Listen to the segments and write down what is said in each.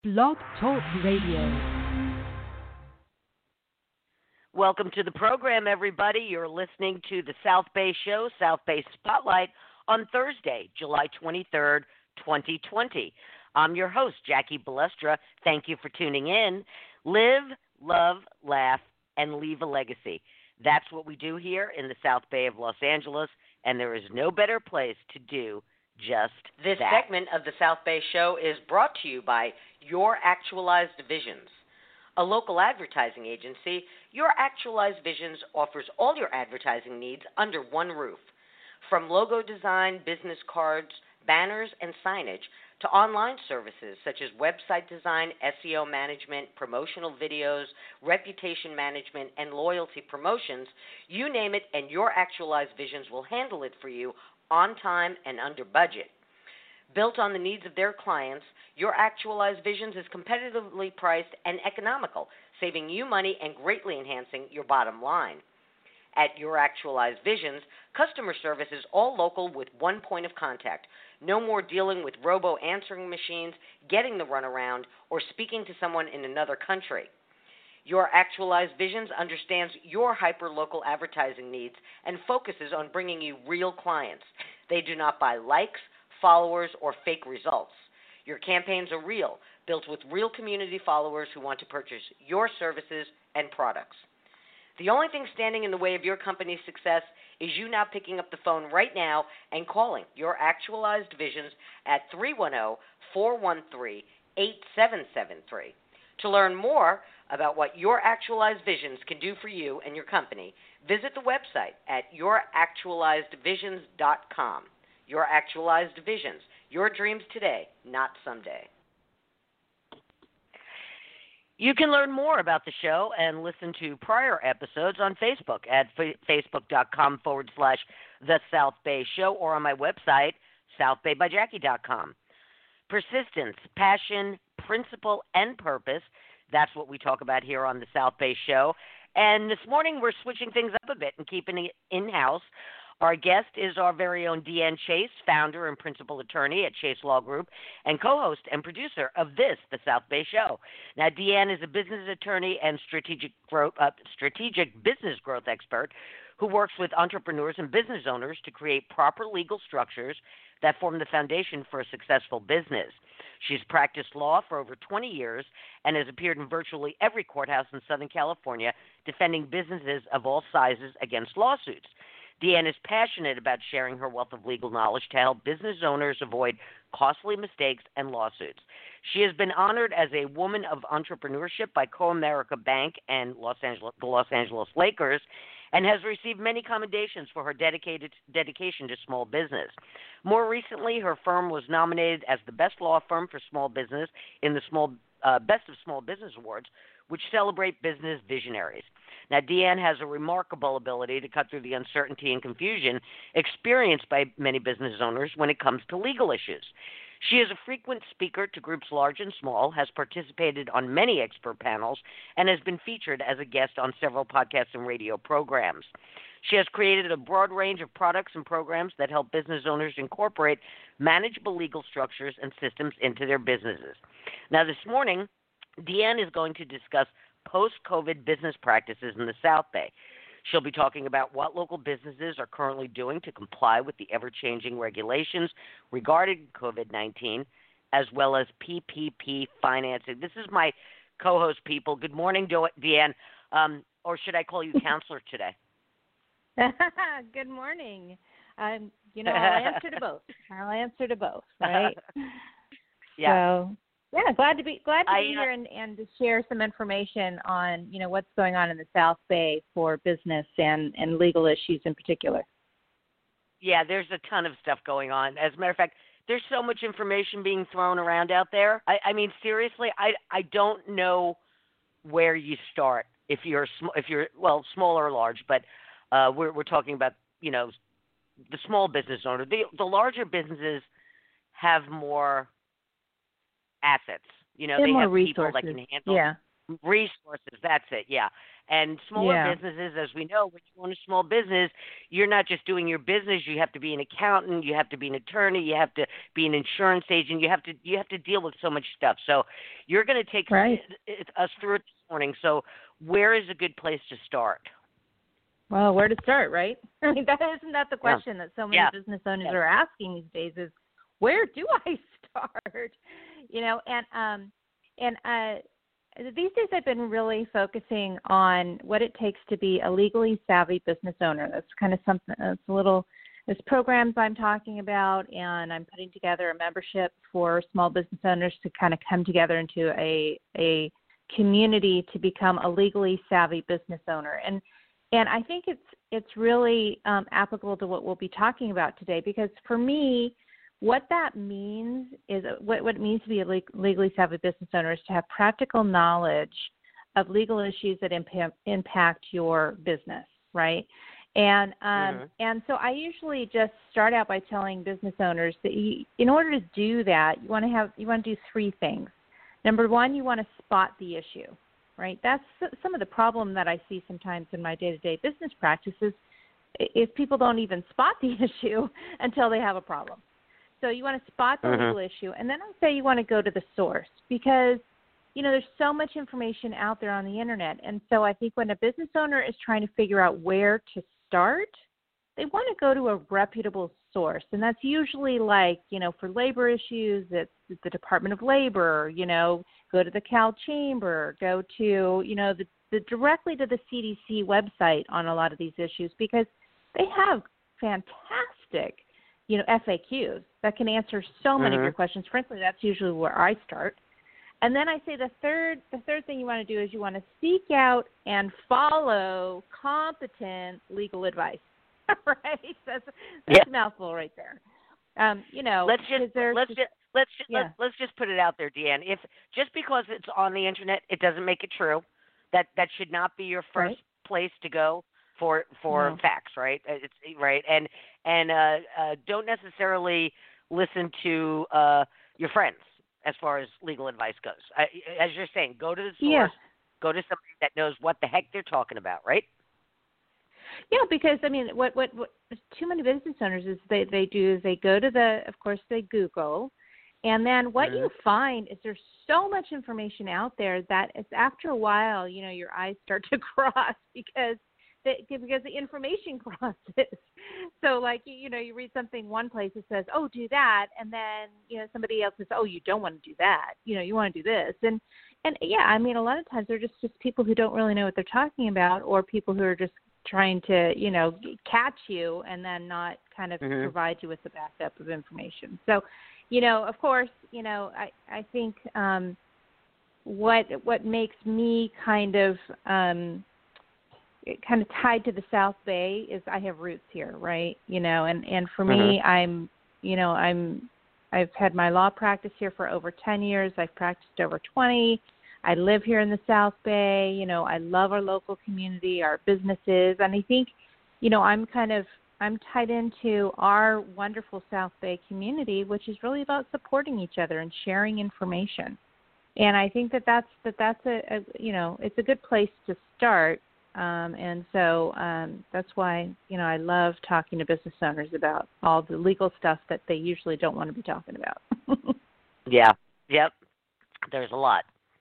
Blog Talk Radio. Welcome to the program, everybody. You're listening to the South Bay Show, South Bay Spotlight, on Thursday, July 23rd, 2020. I'm your host, Jackie Balestra. Thank you for tuning in. Live, love, laugh, and leave a legacy. That's what we do here in the South Bay of Los Angeles, and there is no better place to do just this that. Segment of the South Bay Show is brought to you by Your Actualized Visions. A local advertising agency, Your Actualized Visions offers all your advertising needs under one roof. From logo design, business cards, banners, and signage, to online services such as website design, SEO management, promotional videos, reputation management, and loyalty promotions, you name it, and Your Actualized Visions will handle it for you on time and under budget. Built on the needs of their clients, Your Actualized Visions is competitively priced and economical, saving you money and greatly enhancing your bottom line. At Your Actualized Visions, customer service is all local with one point of contact. No more dealing with robo-answering machines, getting the runaround, or speaking to someone in another country. Your Actualized Visions understands your hyper-local advertising needs and focuses on bringing you real clients. They do not buy likes, followers, or fake results. Your campaigns are real, built with real community followers who want to purchase your services and products. The only thing standing in the way of your company's success is you now picking up the phone right now and calling Your Actualized Visions at 310-413-8773. To learn more about what Your Actualized Visions can do for you and your company, visit the website at youractualizedvisions.com. Your Actualized Visions, your dreams today, not someday. You can learn more about the show and listen to prior episodes on Facebook at facebook.com/The South Bay Show or on my website, southbaybyjackie.com. Persistence, passion, principle, and purpose. That's what we talk about here on the South Bay Show. And this morning we're switching things up a bit and keeping it in-house. Our guest is our very own Deanne Chase, founder and principal attorney at Chase Law Group, and co-host and producer of this, the South Bay Show. Now, Deanne is a business attorney and strategic business growth expert who works with entrepreneurs and business owners to create proper legal structures that form the foundation for a successful business. She's practiced law for over 20 years and has appeared in virtually every courthouse in Southern California defending businesses of all sizes against lawsuits. Deanne is passionate about sharing her wealth of legal knowledge to help business owners avoid costly mistakes and lawsuits. She has been honored as a woman of entrepreneurship by CoAmerica Bank and the Los Angeles Lakers, and has received many commendations for her dedication to small business. More recently, her firm was nominated as the best law firm for small business in the Best of Small Business Awards, which celebrate business visionaries. Now, Deanne has a remarkable ability to cut through the uncertainty and confusion experienced by many business owners when it comes to legal issues. She is a frequent speaker to groups large and small, has participated on many expert panels, and has been featured as a guest on several podcasts and radio programs. She has created a broad range of products and programs that help business owners incorporate manageable legal structures and systems into their businesses. Now, this morning, Deanne is going to discuss post-COVID business practices in the South Bay. She'll be talking about what local businesses are currently doing to comply with the ever-changing regulations regarding COVID-19, as well as PPP financing. This is my co-host, people. Good morning, Deanne. Or should I call you counselor today? Good morning. I'll answer to both. Right? Yeah. So, yeah, glad to be here and to share some information on, what's going on in the South Bay for business and legal issues in particular. Yeah, there's a ton of stuff going on. As a matter of fact, there's so much information being thrown around out there. I mean, seriously, I don't know where you start if you're small or large, but we're talking about, the small business owner. The larger businesses have more assets. They have resources. People that can handle. Yeah. Resources, that's it, yeah. And smaller businesses, as we know, when you own a small business, you're not just doing your business. You have to be an accountant, you have to be an attorney, you have to be an insurance agent. You have to deal with so much stuff. So you're going to take us through it this morning. So where is a good place to start? Well, where to start, right? I mean, isn't that the question that so many business owners are asking these days? Is where do I start? You know, and these days I've been really focusing on what it takes to be a legally savvy business owner. That's kind of something that's there's programs I'm talking about, and I'm putting together a membership for small business owners to kind of come together into a community to become a legally savvy business owner. And I think it's really applicable to what we'll be talking about today, because for me, what that means is what it means to be a legally savvy business owner is to have practical knowledge of legal issues that impact your business, right? And so I usually just start out by telling business owners that in order to do that, you want to do three things. Number one, you want to spot the issue, right? That's some of the problem that I see sometimes in my day-to-day business practices is people don't even spot the issue until they have a problem. So you want to spot the legal issue, and then I say you want to go to the source, because, you know, there's so much information out there on the internet. And so I think when a business owner is trying to figure out where to start, they want to go to a reputable source. And that's usually like, you know, for labor issues, it's the Department of Labor, you know, go to the Cal Chamber, go to, you know, the directly to the CDC website on a lot of these issues, because they have fantastic, you know, FAQs that can answer so many of your questions. Frankly, that's usually where I start. And then I say the third thing you want to do is you want to seek out and follow competent legal advice. Right? That's a mouthful right there. You know, let's just put it out there, Deanne. If just because it's on the internet, it doesn't make it true. That should not be your first place to go for facts, right? It's right, and don't necessarily listen to your friends as far as legal advice goes. As you're saying, go to the source, go to somebody that knows what the heck they're talking about, right? Yeah, because I mean, what too many business owners is they go to they Google, and then what you find is there's so much information out there that it's after a while, you know, your eyes start to cross because the information crosses. So like, you know, you read something one place, it says, oh, do that. And then, you know, somebody else says, oh, you don't want to do that. You know, you want to do this. And yeah, I mean, a lot of times they're just people who don't really know what they're talking about, or people who are just trying to, you know, catch you and then not kind of provide you with the backup of information. So, you know, of course, you know, I think what makes me kind of tied to the South Bay is I have roots here, right? You know, and for me, I've had my law practice here for over 10 years. I've practiced over 20. I live here in the South Bay. You know, I love our local community, our businesses, and I think, you know, I'm tied into our wonderful South Bay community, which is really about supporting each other and sharing information. And I think that's a you know, it's a good place to start. And so that's why, you know, I love talking to business owners about all the legal stuff that they usually don't want to be talking about. Yeah. Yep. There's a lot.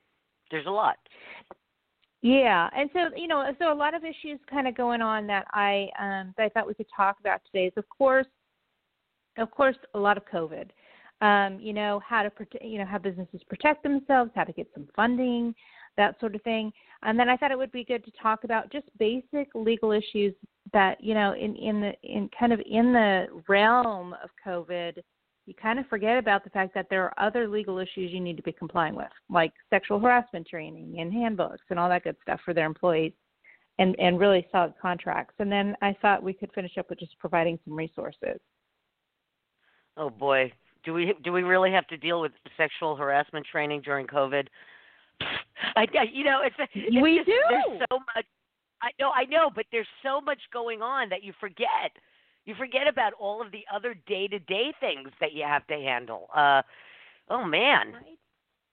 Yeah. And so, you know, a lot of issues kind of going on that I thought we could talk about today is, of course, a lot of COVID. You know, how to how businesses protect themselves, how to get some funding, that sort of thing. And then I thought it would be good to talk about just basic legal issues that, you know, in the realm of COVID, you kind of forget about the fact that there are other legal issues you need to be complying with, like sexual harassment training and handbooks and all that good stuff for their employees, and really solid contracts. And then I thought we could finish up with just providing some resources. Oh boy, do we really have to deal with sexual harassment training during COVID? You know, we do. There's so much. I know, but there's so much going on that you forget. You forget about all of the other day-to-day things that you have to handle. Oh man. Right.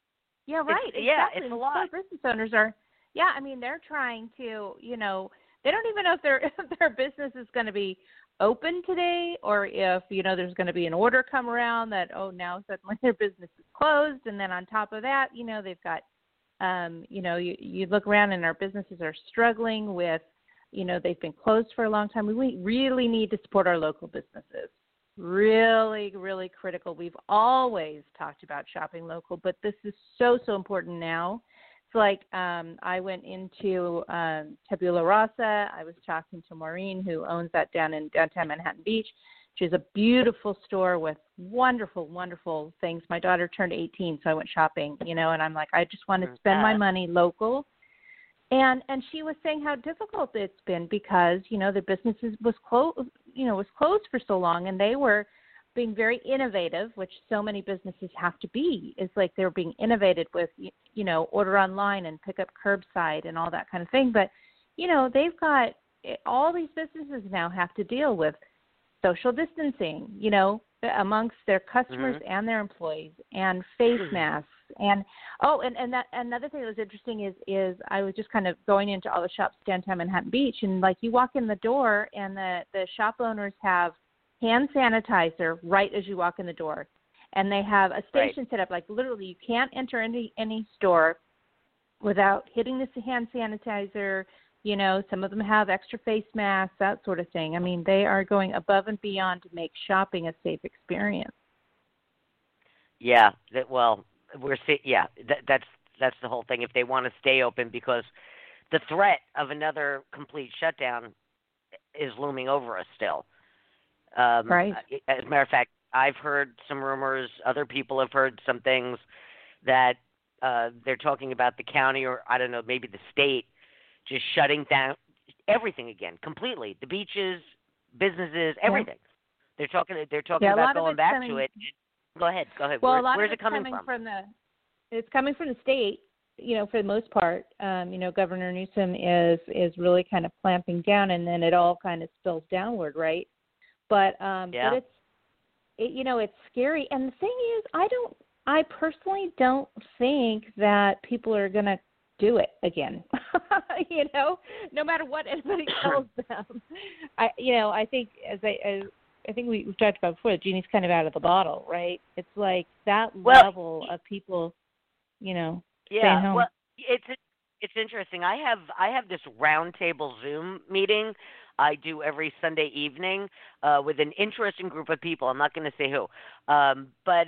Yeah, right. Exactly. It's a lot. Small business owners are, I mean, they're trying to, they don't even know if their business is going to be open today, or if, there's going to be an order come around that, now suddenly their business is closed. And then on top of that, they've got, you look around and our businesses are struggling with, they've been closed for a long time. We really need to support our local businesses. Really, really critical. We've always talked about shopping local, but this is so, so important now. It's like I went into Tabula Rasa. I was talking to Maureen, who owns that down in downtown Manhattan Beach. She has a beautiful store with wonderful, wonderful things. My daughter turned 18, so I went shopping, and I'm like, I just want to spend my money local. And she was saying how difficult it's been because, the business was closed for so long, and they were being very innovative, which so many businesses have to be. It's like they're being innovative with, order online and pick up curbside and all that kind of thing. But, they've got all these businesses now have to deal with social distancing, amongst their customers and their employees, and face masks. And that another thing that was interesting is I was just kind of going into all the shops downtown Manhattan Beach, and like you walk in the door and the shop owners have hand sanitizer right as you walk in the door, and they have a station set up, like literally you can't enter any store without hitting this hand sanitizer. Some of them have extra face masks, that sort of thing. I mean, they are going above and beyond to make shopping a safe experience. Yeah, that's the whole thing. If they want to stay open, because the threat of another complete shutdown is looming over us still. Right. As a matter of fact, I've heard some rumors. Other people have heard some things that they're talking about the county, or I don't know, maybe the state, just shutting down everything again completely. The beaches, businesses, everything. They're talking about going back to it. Go ahead. Well, Where's it coming from? It's coming from the state, for the most part. Governor Newsom is really kind of clamping down, and then it all kind of spills downward, right? But but it's scary. And the thing is, I personally don't think that people are going to do it again. No matter what anybody tells them. I think I think we've talked about before, the genie's kind of out of the bottle, right? It's like that level of people, staying home. Well, it's interesting. I have this roundtable Zoom meeting I do every Sunday evening with an interesting group of people. I'm not going to say who, but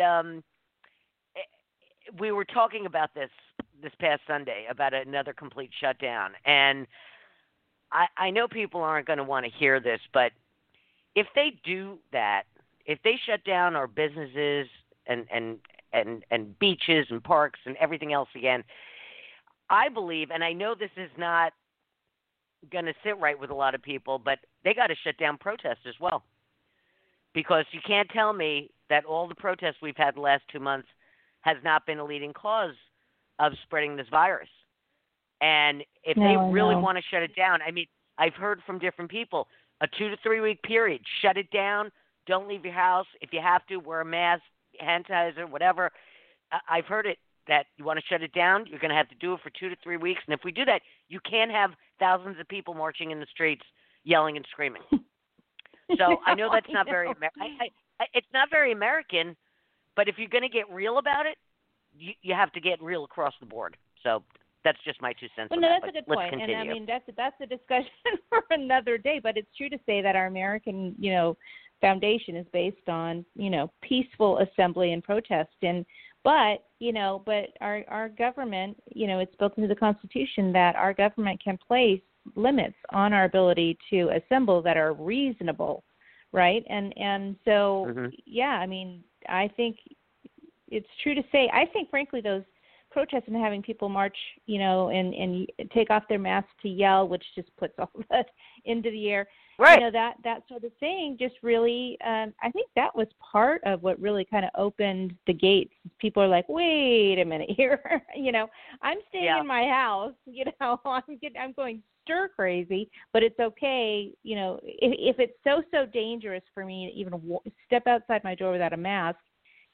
we were talking about this past Sunday about another complete shutdown, and I know people aren't going to want to hear this, but if they do that, if they shut down our businesses and beaches and parks and everything else again, I believe, and I know this is not going to sit right with a lot of people, but they got to shut down protests as well. Because you can't tell me that all the protests we've had the last 2 months has not been a leading cause of spreading this virus. And if they really want to shut it down, I mean, I've heard from different people, a 2 to 3 week period, shut it down, don't leave your house. If you have to, wear a mask, hand sanitizer, whatever. I've heard it that you want to shut it down, you're going to have to do it for 2 to 3 weeks. And if we do that, you can't have thousands of people marching in the streets yelling and screaming. So I know that's not very it's not very American, but if you're going to get real about it, you have to get real across the board. So that's just my 2 cents. Well, no, that's a good let's point. continue. And I mean, that's a discussion for another day. But it's true to say that our American, foundation is based on, peaceful assembly and protest. But our government, it's built into the Constitution that our government can place limits on our ability to assemble that are reasonable, right? And so, I mean, I think it's true to say, I think, frankly, those protests and having people march, and take off their masks to yell, which just puts all that into the air. Right. That sort of thing just really, I think that was part of what really kind of opened the gates. People are like, wait a minute here, I'm staying in my house, I'm going stir crazy, but it's okay, if it's so dangerous for me to even step outside my door without a mask,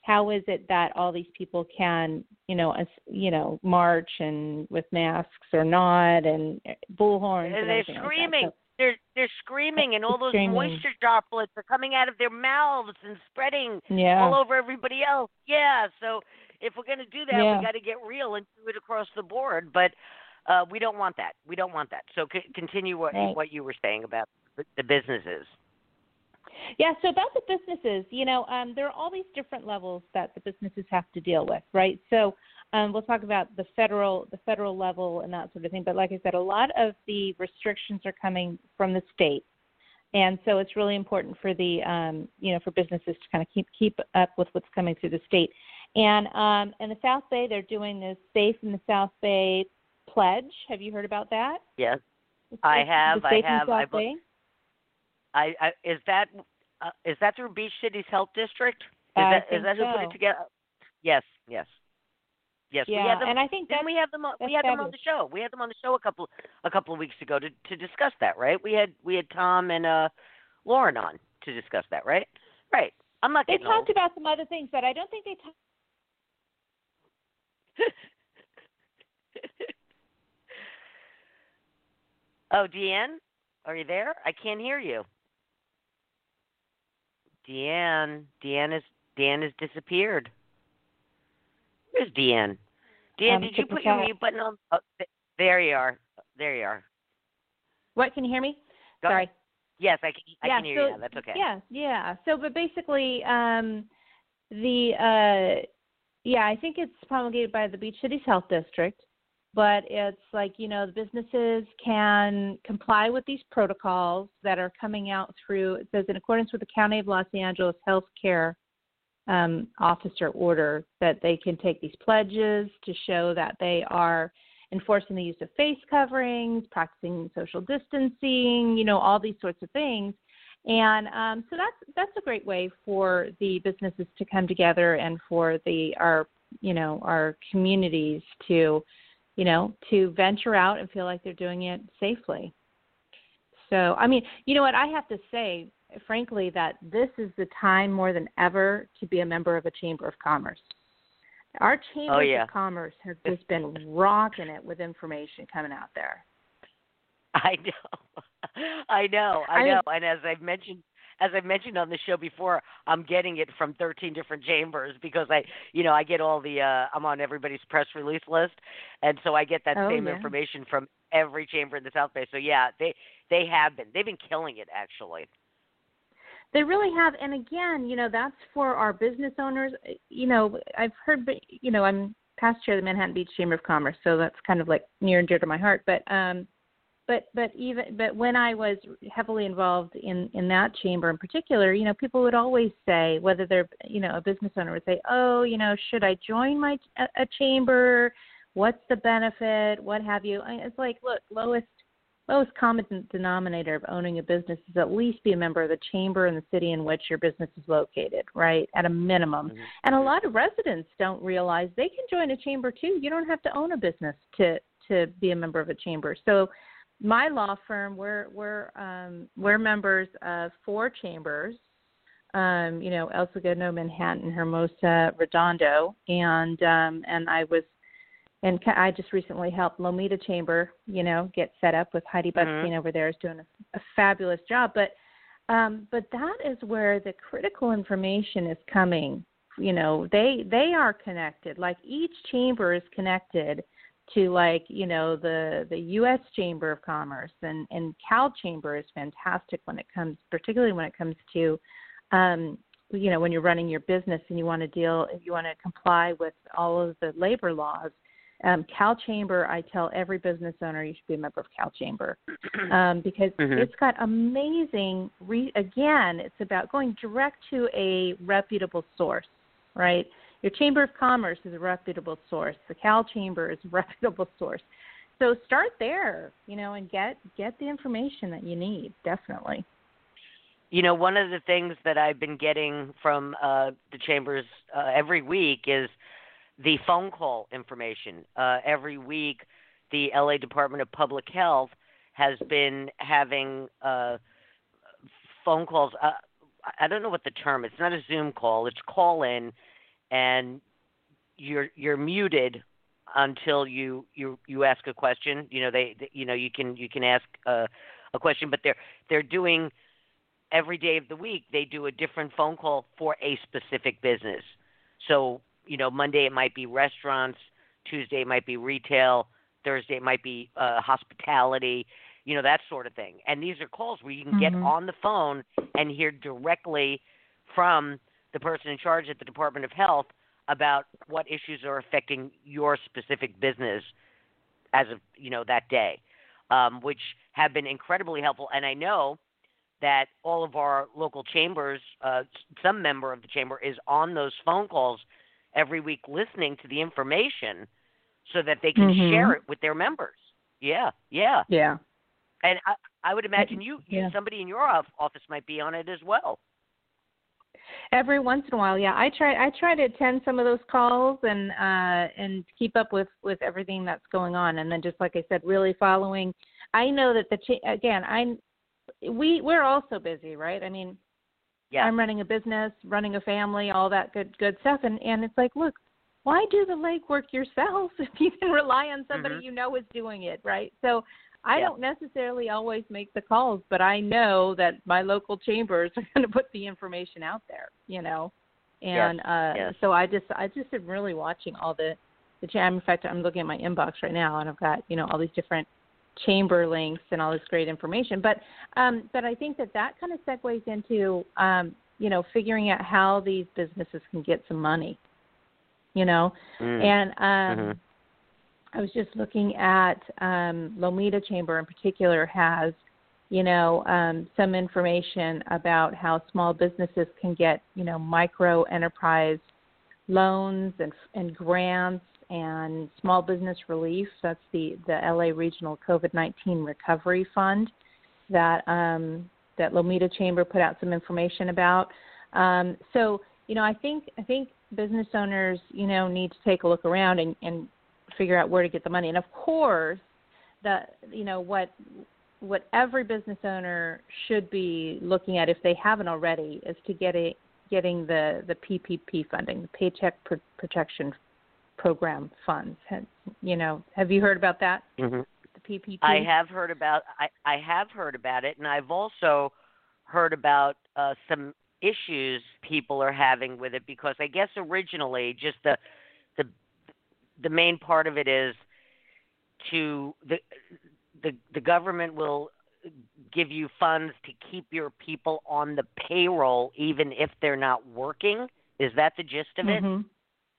how is it that all these people can, march and with masks or not, and bullhorns and they're everything screaming. like that. They're screaming, and all those moisture droplets are coming out of their mouths and spreading all over everybody else. Yeah, so if we're going to do that, we got to get real and do it across the board. But we don't want that. We don't want that. So continue what you were saying about the businesses. Yeah, so about the businesses, there are all these different levels that the businesses have to deal with, right? So we'll talk about the federal level and that sort of thing. But like I said, a lot of the restrictions are coming from the state, and so it's really important for the for businesses to kind of keep up with what's coming through the state. And in the South Bay, they're doing this Safe in the South Bay pledge. Have you heard about that? Yes, I have. I have. Is that through Beach Cities Health District? Is that who put it together? Yes. Yeah, we had them, and I think we had them. We had them on the show. We had them on the show a couple of weeks ago to discuss that. Right? We had Tom and Lauren on to discuss that. Right? Right. I'm not getting. They talked about some other things, but I don't think they talked. Oh, Deanne, are you there? I can't hear you. Deanne has disappeared. Where's Deanne? Deanne, did you put your mute button on? Oh, there you are. What? Can you hear me? Go Sorry. Ahead. Yes, I can hear you now. That's okay. Yeah. So, but basically, I think it's promulgated by the Beach Cities Health District, but it's like, the businesses can comply with these protocols that are coming out through, it says in accordance with the County of Los Angeles Healthcare officer order, that they can take these pledges to show that they are enforcing the use of face coverings, practicing social distancing, all these sorts of things. And so that's a great way for the businesses to come together and for our communities to venture out and feel like they're doing it safely. So, I mean, you know what, I have to say, frankly, that this is the time more than ever to be a member of a Chamber of Commerce. Our Chambers of Commerce have just been rocking it with information coming out there. I know. And as I've mentioned on the show before, I'm getting it from 13 different chambers because I get all the I'm on everybody's press release list, and so I get that same information from every chamber in the South Bay. So they've been killing it, actually. They really have, and again, that's for our business owners. I've heard, I'm past chair of the Manhattan Beach Chamber of Commerce, so that's kind of like near and dear to my heart. But when I was heavily involved in that chamber in particular, people would always say, whether they're a business owner would say, oh, should I join a chamber? What's the benefit? What have you? It's like, look, lowest common denominator of owning a business is at least be a member of the chamber in the city in which your business is located, right? At a minimum. Mm-hmm. And a lot of residents don't realize they can join a chamber too. You don't have to own a business to be a member of a chamber. So my law firm, we're members of 4 chambers, El Segundo, Manhattan, Hermosa, Redondo, and I just recently helped Lomita Chamber, get set up with Heidi Buckstein over there is doing a fabulous job. But that is where the critical information is coming. They are connected. Like each chamber is connected to the U.S. Chamber of Commerce and Cal Chamber is fantastic particularly when it comes to, when you're running your business and you want to comply with all of the labor laws. Cal Chamber, I tell every business owner you should be a member of Cal Chamber because it's got amazing, again, it's about going direct to a reputable source, right? Your Chamber of Commerce is a reputable source. The Cal Chamber is a reputable source. So start there, and get the information that you need, definitely. One of the things that I've been getting from the chambers every week is the phone call information. Every week, the LA Department of Public Health has been having phone calls. I don't know what the term is. It's not a Zoom call. It's call in. and you're muted until you ask a question. They you can ask a question, but they're doing every day of the week. They do a different phone call for a specific business. So Monday it might be restaurants, Tuesday it might be retail, Thursday it might be hospitality, that sort of thing. And these are calls where you can get on the phone and hear directly from the person in charge at the Department of Health about what issues are affecting your specific business as of that day, which have been incredibly helpful. And I know that all of our local chambers, some member of the chamber is on those phone calls every week listening to the information so that they can share it with their members. Yeah. And I would imagine somebody in your office might be on it as well. Every once in a while, yeah. I try to attend some of those calls and keep up with everything that's going on. And then just like I said, really following. I know that we're also busy, right? I mean, I'm running a business, running a family, all that good stuff. And it's like, look, why do the legwork yourself if you can rely on somebody is doing it, right? So I don't necessarily always make the calls, but I know that my local chambers are going to put the information out there, And so I just am really watching all the in fact, I'm looking at my inbox right now, and I've got all these different chamber links and all this great information. But I think that kind of segues into figuring out how these businesses can get some money, and. I was just looking at Lomita Chamber in particular has, some information about how small businesses can get, micro enterprise loans and grants and small business relief. That's the LA Regional COVID-19 Recovery Fund that Lomita Chamber put out some information about. So, I think business owners, need to take a look around and figure out where to get the money. And of course, what every business owner should be looking at, if they haven't already, is to getting the PPP funding, the Paycheck Protection Program funds. Have you heard about that? Mm-hmm. The PPP. I have heard about it, and I've also heard about some issues people are having with it, because I guess originally just the main part of it is the government will give you funds to keep your people on the payroll even if they're not working. Is that the gist of it? Mm-hmm.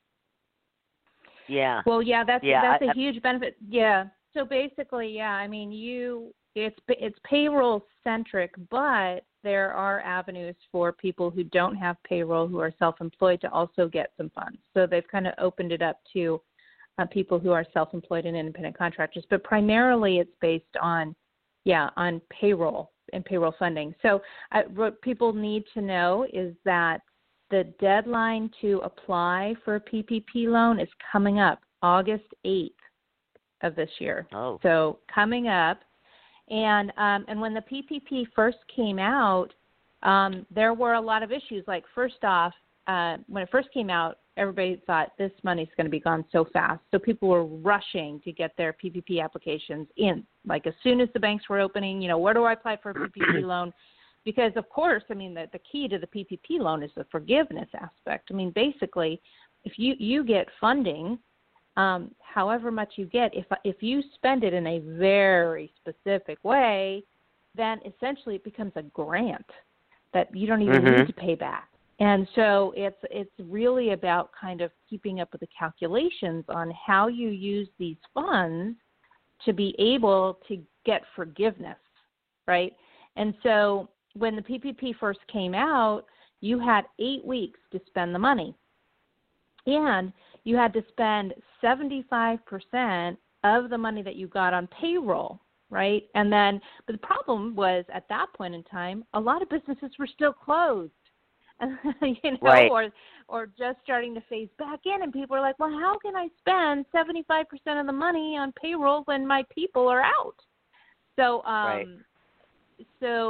Yeah. Well, that's a huge benefit. Yeah. So basically, I mean, it's payroll centric, but there are avenues for people who don't have payroll, who are self-employed, to also get some funds. So they've kind of opened it up to people who are self-employed and independent contractors, but primarily it's based on payroll and payroll funding. So what people need to know is that the deadline to apply for a PPP loan is coming up August 8th of this year. Oh. So coming up. And when the PPP first came out, there were a lot of issues. Like, first off, when it first came out, everybody thought this money's going to be gone so fast. So people were rushing to get their PPP applications in. Like, as soon as the banks were opening, where do I apply for a PPP loan? Because, of course, I mean, the key to the PPP loan is the forgiveness aspect. I mean, basically, if you get funding, however much you get, if you spend it in a very specific way, then essentially it becomes a grant that you don't even need to pay back. And so it's really about kind of keeping up with the calculations on how you use these funds to be able to get forgiveness, right? And so when the PPP first came out, you had 8 weeks to spend the money. And you had to spend 75% of the money that you got on payroll, right? And then, but the problem was, at that point in time, a lot of businesses were still closed. Right. or just starting to phase back in, and people are like, well, how can I spend 75% of the money on payroll when my people are out? So, right. So,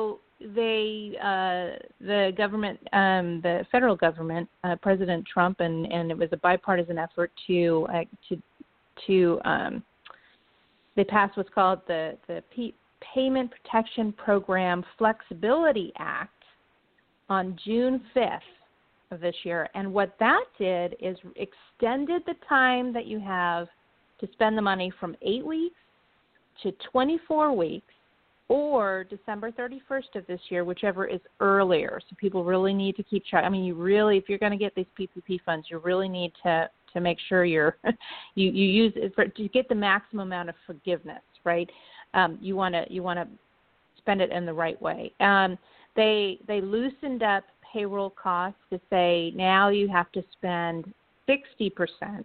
the government, the federal government, President Trump, and it was a bipartisan effort to they passed what's called the Payment Protection Program Flexibility Act on June 5th of this year. And what that did is extended the time that you have to spend the money from 8 weeks to 24 weeks or December 31st of this year, whichever is earlier. So people really need to keep track. I mean, if you're going to get these PPP funds, you really need to make sure you use it to get the maximum amount of forgiveness, right? You want to spend it in the right way. They loosened up payroll costs to say now you have to spend 60%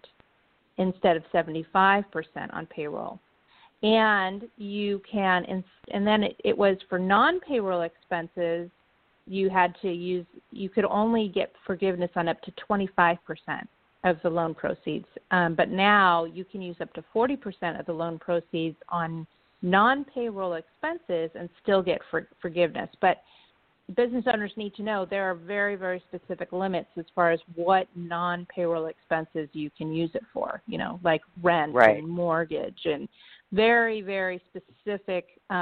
instead of 75% on payroll. And you can, and then it was for non-payroll expenses, you could only get forgiveness on up to 25% of the loan proceeds. But now you can use up to 40% of the loan proceeds on non-payroll expenses and still get forgiveness. But business owners need to know there are very, very specific limits as far as what non-payroll expenses you can use it for, like rent right. and mortgage and very, very specific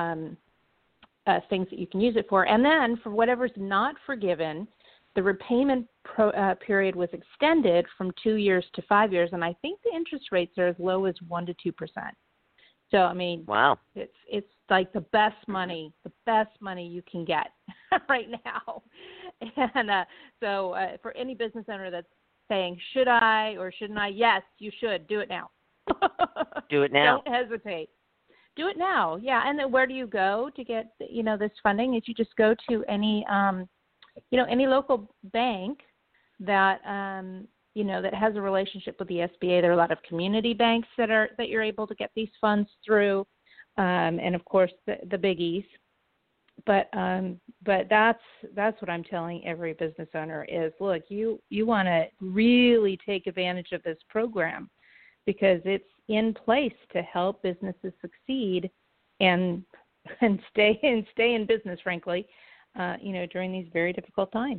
things that you can use it for. And then for whatever's not forgiven, the repayment period was extended from 2 years to 5 years, and I think the interest rates are as low as 1% to 2%. So I mean, wow, it's like the best money you can get right now. And so for any business owner that's saying, should I or shouldn't I? Yes, you should. Do it now. Do it now. Don't hesitate. Do it now. Yeah. And then where do you go to get this funding? Is you just go to any any local bank that that has a relationship with the SBA. There are a lot of community banks that you're able to get these funds through, and of course the biggies. But that's what I'm telling every business owner is, look, you want to really take advantage of this program because it's in place to help businesses succeed and stay in business, frankly, during these very difficult times.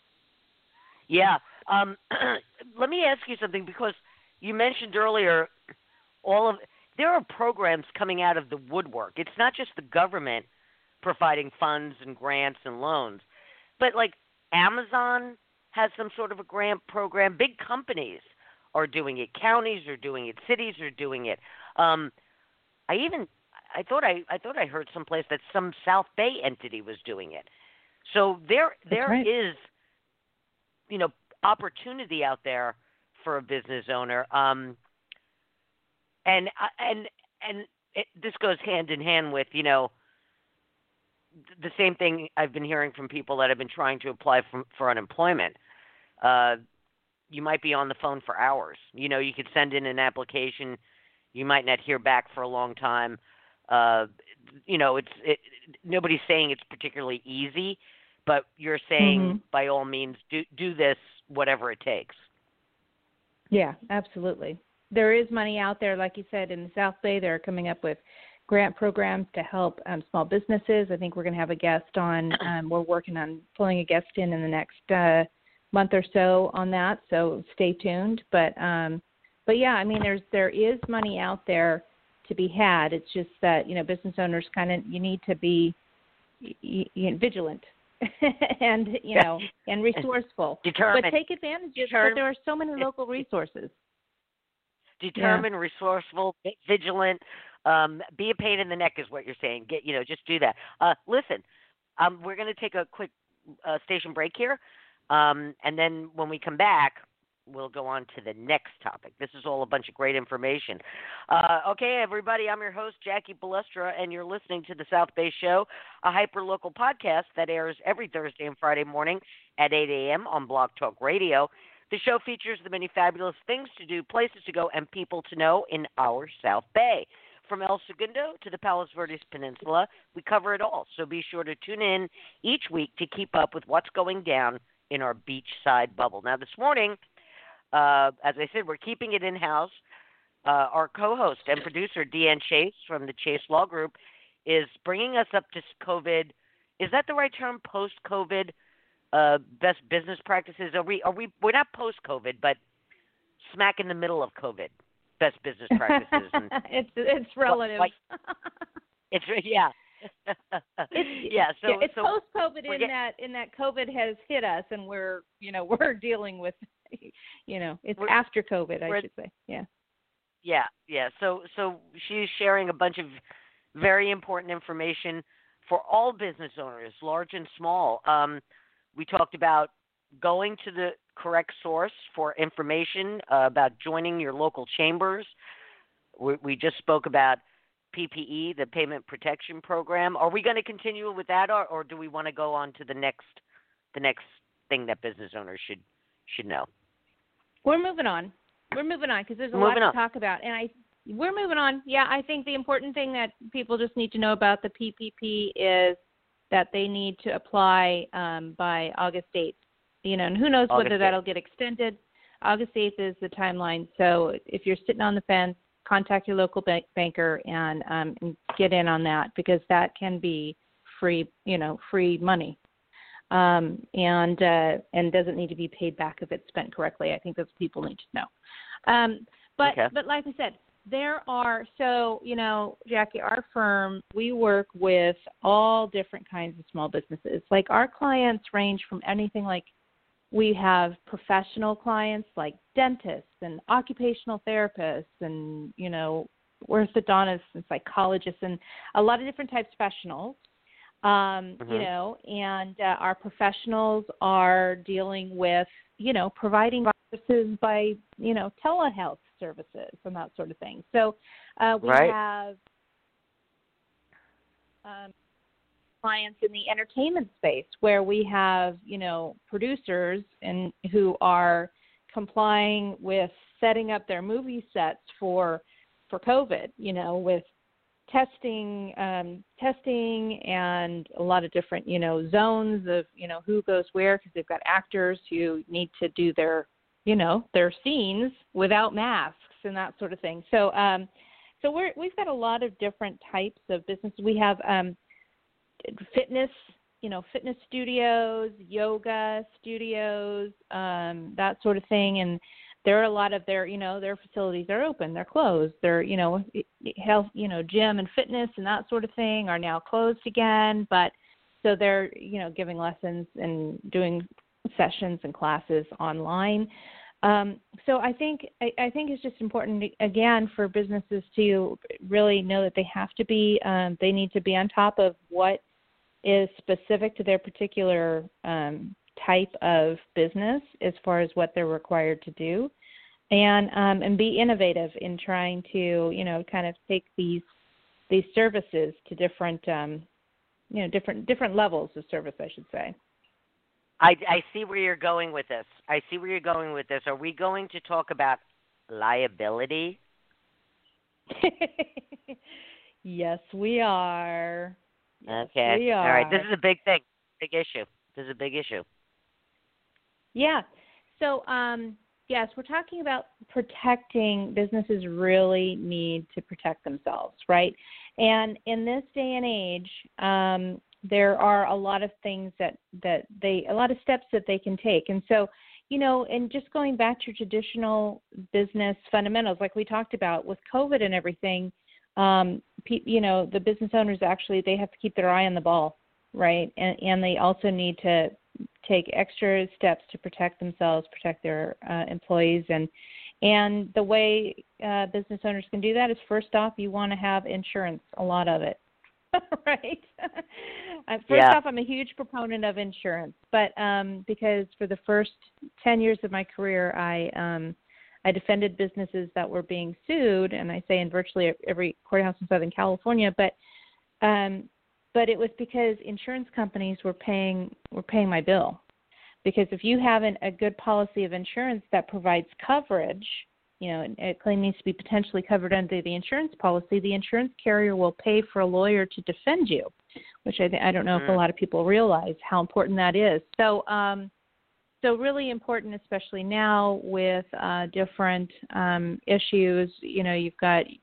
Yeah. Let me ask you something, because you mentioned earlier there are programs coming out of the woodwork. It's not just the government providing funds and grants and loans, but like Amazon has some sort of a grant program. Big companies are doing it. Counties are doing it. Cities are doing it. I thought I heard someplace that some South Bay entity was doing it. So there right. is, opportunity out there for a business owner. This goes hand in hand with, the same thing I've been hearing from people that have been trying to apply for unemployment. You might be on the phone for hours. You could send in an application. You might not hear back for a long time. Nobody's saying it's particularly easy, but you're saying by all means do this, whatever it takes. Yeah, absolutely. There is money out there, like you said, in the South Bay. They're coming up with grant programs to help small businesses. I think we're going to have a guest on. We're working on pulling a guest in the next month or so on that, so stay tuned. But yeah, I mean, there is money out there to be had. It's just that business owners you need to be vigilant and and resourceful. Determined. But take advantage of it. But there are so many local resources. Determined, resourceful, vigilant. Be a pain in the neck is what you're saying. Just do that. Listen, we're going to take a quick station break here, and then when we come back, we'll go on to the next topic. This is all a bunch of great information. Okay, everybody, I'm your host, Jackie Balestra, and you're listening to the South Bay Show, a hyper-local podcast that airs every Thursday and Friday morning at 8 a.m. on Blog Talk Radio. The show features the many fabulous things to do, places to go, and people to know in our South Bay. From El Segundo to the Palos Verdes Peninsula, we cover it all. So be sure to tune in each week to keep up with what's going down in our beachside bubble. Now, this morning, as I said, we're keeping it in-house. Our co-host and producer, Deanne Chase from the Chase Law Group, is bringing us up to is that the right term? Post-COVID best business practices? We're not post-COVID, but smack in the middle of COVID best business practices. And it's relative. It's it's post-COVID in that COVID has hit us, and we're dealing with it's after COVID, I should say. Yeah. So she's sharing a bunch of very important information for all business owners, large and small. We talked about going to the correct source for information about joining your local chambers. We just spoke about PPE, the Payment Protection Program. Are we going to continue with that, or do we want to go on to the next thing that business owners should know? We're moving on because there's a lot to talk about, and we're moving on. Yeah, I think the important thing that people just need to know about the PPP is that they need to apply by August 8th. And who knows whether that'll get extended. August 8th is the timeline. So if you're sitting on the fence, contact your local banker and get in on that, because that can be free money, and doesn't need to be paid back if it's spent correctly. I think that's what people need to know. But like I said, there are, Jackie, our firm, we work with all different kinds of small businesses. Like, our clients range from anything, like we have professional clients like dentists and occupational therapists and, orthodontists and psychologists and a lot of different types of professionals. And our professionals are dealing with, providing services by, telehealth services and that sort of thing. So we have clients in the entertainment space where we have, producers and who are complying with setting up their movie sets for COVID, with testing and a lot of different, zones of, who goes where, because they've got actors who need to do their scenes without masks and that sort of thing. So we've got a lot of different types of businesses. We have fitness studios, yoga studios, that sort of thing. And there are a lot of their facilities are open, they're closed. They're, health, gym and fitness and that sort of thing are now closed again. But so they're, giving lessons and doing sessions and classes online. So I think it's just important, again, for businesses to really know that they have to be, they need to be on top of what is specific to their particular type of business as far as what they're required to do, and be innovative in trying to, kind of take these services to different levels of service, I should say. I see where you're going with this. Are we going to talk about liability? Yes, we are. Okay. We are. All right. This is a big thing. Big issue. This is a big issue. Yeah. So, yes, we're talking about protecting. Businesses really need to protect themselves, right? And in this day and age, there are a lot of things a lot of steps that they can take. And so, and just going back to traditional business fundamentals, like we talked about with COVID and everything, the business owners actually, they have to keep their eye on the ball, right? And they also need to take extra steps to protect themselves, protect their employees. And the way business owners can do that is, first off, you want to have insurance, a lot of it. Right. First off, I'm a huge proponent of insurance, but because for the first 10 years of my career, I defended businesses that were being sued, and I say in virtually every courthouse in Southern California. But it was because insurance companies were paying my bill. Because if you have a good policy of insurance that provides coverage, a claim needs to be potentially covered under the insurance policy, the insurance carrier will pay for a lawyer to defend you, which I don't know if a lot of people realize how important that is. So really important, especially now with different issues.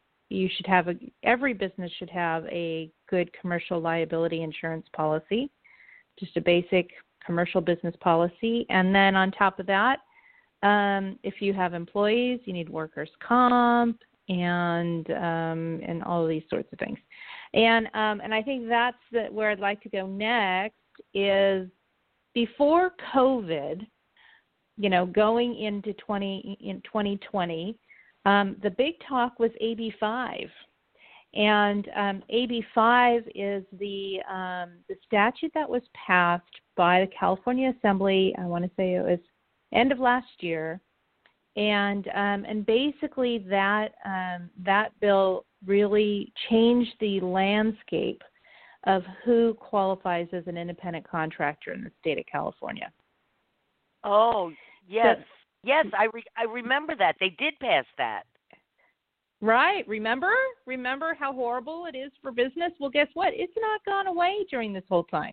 Every business should have a good commercial liability insurance policy. just a basic commercial business policy. And then on top of that, if you have employees, you need workers' comp and all of these sorts of things. And I think that's where I'd like to go next is before COVID, going into 2020, the big talk was AB 5. And AB 5 is the statute that was passed by the California Assembly. I want to say it was end of last year, and basically that bill really changed the landscape of who qualifies as an independent contractor in the state of California. Oh yes, yes, I remember that they did pass that. Right. Remember how horrible it is for business? Well, guess what? It's not gone away during this whole time.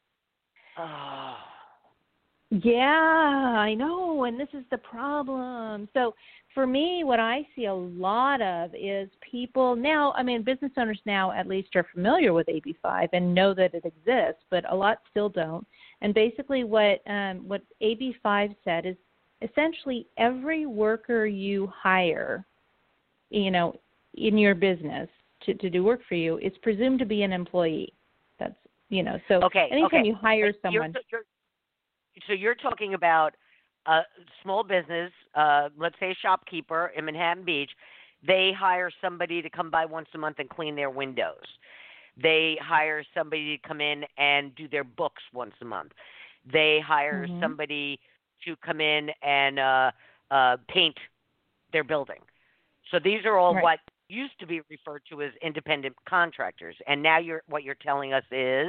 Oh. Yeah, I know, and this is the problem. So for me, what I see a lot of is people now, business owners now at least are familiar with AB 5 and know that it exists, but a lot still don't. And basically what AB 5 said is essentially every worker you hire, in your business to do work for you is presumed to be an employee. That's, so anytime you hire someone. So you're talking about a small business, let's say a shopkeeper in Manhattan Beach. They hire somebody to come by once a month and clean their windows. They hire somebody to come in and do their books once a month. They hire somebody to come in and paint their building. So these are all what used to be referred to as independent contractors. And now what you're telling us is?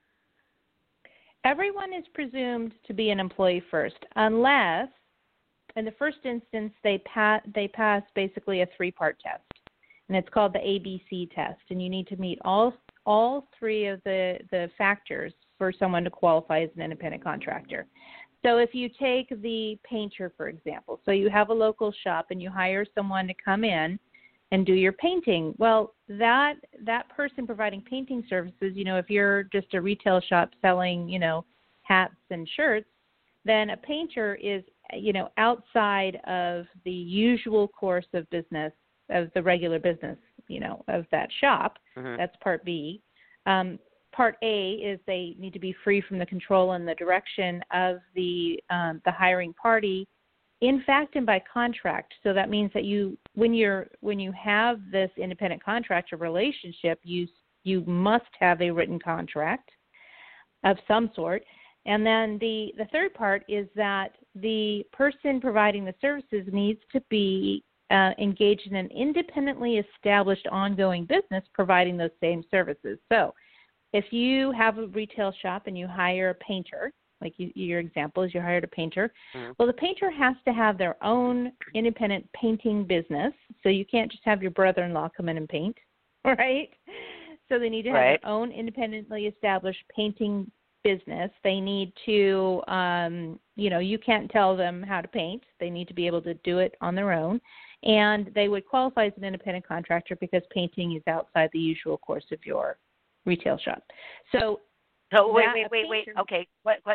Everyone is presumed to be an employee first, unless, in the first instance, they pass basically a 3-part test, and it's called the ABC test. And you need to meet all 3 of the factors for someone to qualify as an independent contractor. So if you take the painter, for example, so you have a local shop and you hire someone to come in and do your painting. Well, that person providing painting services, if you're just a retail shop selling, hats and shirts, then a painter is, outside of the usual course of business, of the regular business, of that shop. That's part B. Part A is they need to be free from the control and the direction of the hiring party, in fact and by contract. So that means that when you have this independent contractor relationship, you must have a written contract of some sort. And then the third part is that the person providing the services needs to be engaged in an independently established ongoing business providing those same services. So if you have a retail shop and you hire a painter, like your example is you hired a painter, well, the painter has to have their own independent painting business. So you can't just have your brother-in-law come in and paint, right? So they need to have their own independently established painting business. They need to, you can't tell them how to paint. They need to be able to do it on their own. And they would qualify as an independent contractor because painting is outside the usual course of your retail shop. So wait. Okay,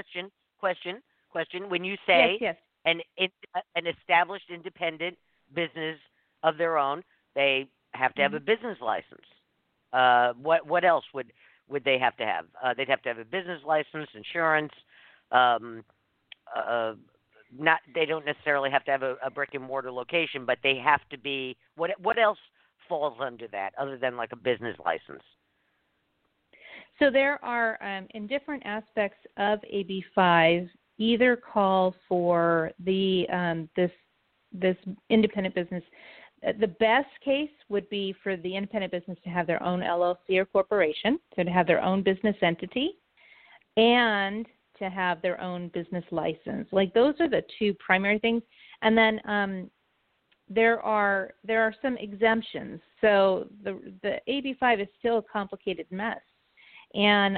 question. When you say an established independent business of their own, they have to have a business license. What else would they have to have? They'd have to have a business license, insurance. They don't necessarily have to have a brick and mortar location, but they have to be. What else falls under that other than like a business license? So there are, in different aspects of AB 5, either call for the this independent business. The best case would be for the independent business to have their own LLC or corporation, so to have their own business entity, and to have their own business license. Like those are the 2 primary things. And then there are some exemptions. So the AB 5 is still a complicated mess. And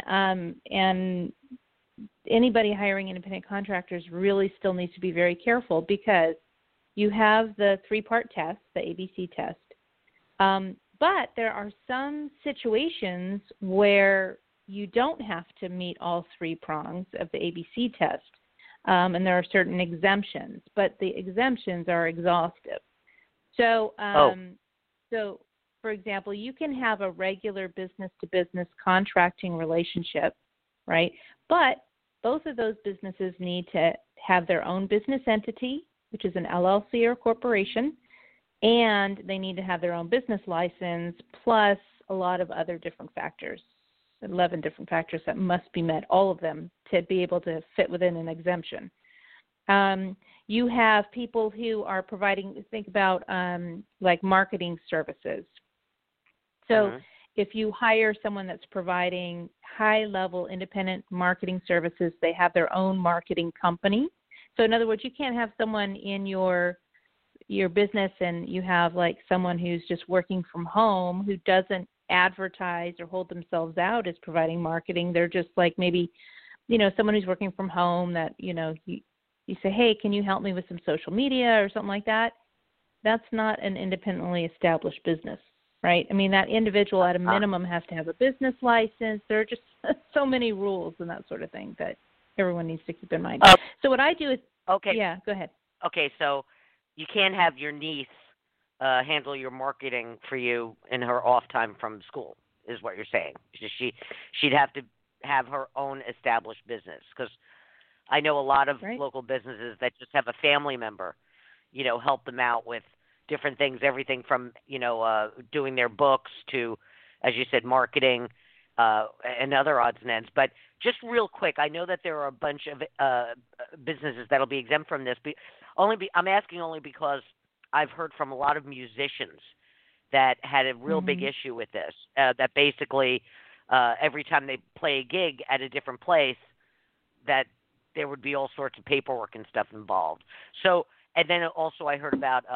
anybody hiring independent contractors really still needs to be very careful because you have the 3-part test, the ABC test. But there are some situations where you don't have to meet all three prongs of the ABC test, and there are certain exemptions, but the exemptions are exhaustive. So, so for example, you can have a regular business-to-business contracting relationship, right? But both of those businesses need to have their own business entity, which is an LLC or corporation, and they need to have their own business license, plus a lot of other different factors, 11 different factors that must be met, all of them, to be able to fit within an exemption. You have people who are providing, think about like marketing services. So if you hire someone that's providing high-level independent marketing services, they have their own marketing company. So in other words, you can't have someone in your business and you have like someone who's just working from home who doesn't advertise or hold themselves out as providing marketing. They're just like maybe, someone who's working from home that, you say, hey, can you help me with some social media or something like that? That's not an independently established business, right? I mean, that individual at a minimum has to have a business license. There are just so many rules and that sort of thing that everyone needs to keep in mind. So what I do is, yeah, go ahead. Okay, so you can't have your niece handle your marketing for you in her off time from school, is what you're saying. She'd have to have her own established business, because I know a lot of local businesses that just have a family member, help them out with different things, everything from, doing their books to, as you said, marketing and other odds and ends. But just real quick, I know that there are a bunch of businesses that'll be exempt from this. I'm asking only because I've heard from a lot of musicians that had a real big issue with this, that basically every time they play a gig at a different place, that there would be all sorts of paperwork and stuff involved. So, and then also I heard about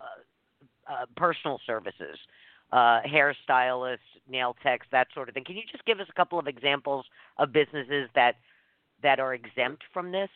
personal services, hairstylists, nail techs, that sort of thing. Can you just give us a couple of examples of businesses that are exempt from this?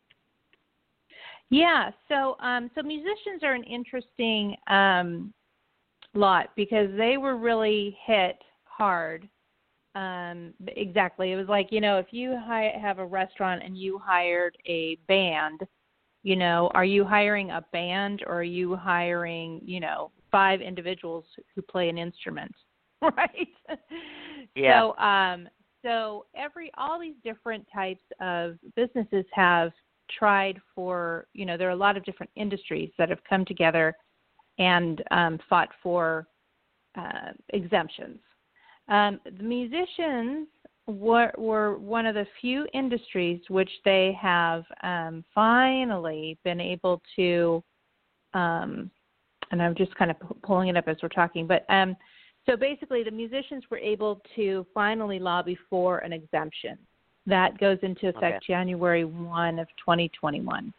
Yeah, so musicians are an interesting lot because they were really hit hard. Exactly. It was like, if you have a restaurant and you hired a band, are you hiring a band or are you hiring, 5 individuals who play an instrument, right? Yeah. So all these different types of businesses have tried for, there are a lot of different industries that have come together and fought for exemptions. The musicians were one of the few industries which they have finally been able to, and I'm just kind of pulling it up as we're talking, but so basically the musicians were able to finally lobby for an exemption. That goes into effect January 1 of 2021.